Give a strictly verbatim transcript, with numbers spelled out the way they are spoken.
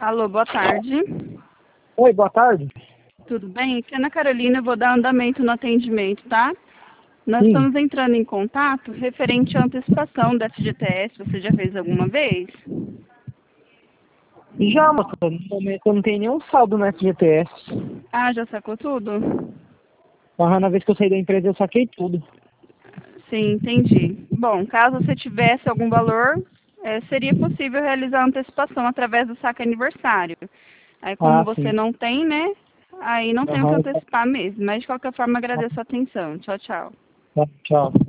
Alô, boa tarde. Oi, boa tarde. Tudo bem? Aqui é Ana Carolina, eu vou dar andamento no atendimento, tá? Nós Sim. estamos entrando em contato referente à antecipação da F G T S. Você já fez alguma vez? Já, moça, no momento eu não tenho nenhum saldo no F G T S. Ah, já sacou tudo? Aham, na vez que eu saí da empresa eu saquei tudo. Sim, entendi. Bom, caso você tivesse algum valor, eh, seria possível realizar a antecipação através do saque aniversário. Aí, como Ah, você sim. não tem, né? Aí não tem o que Aham, antecipar mesmo. Mas, de qualquer forma, agradeço a atenção. Tchau, tchau. tá, tchau.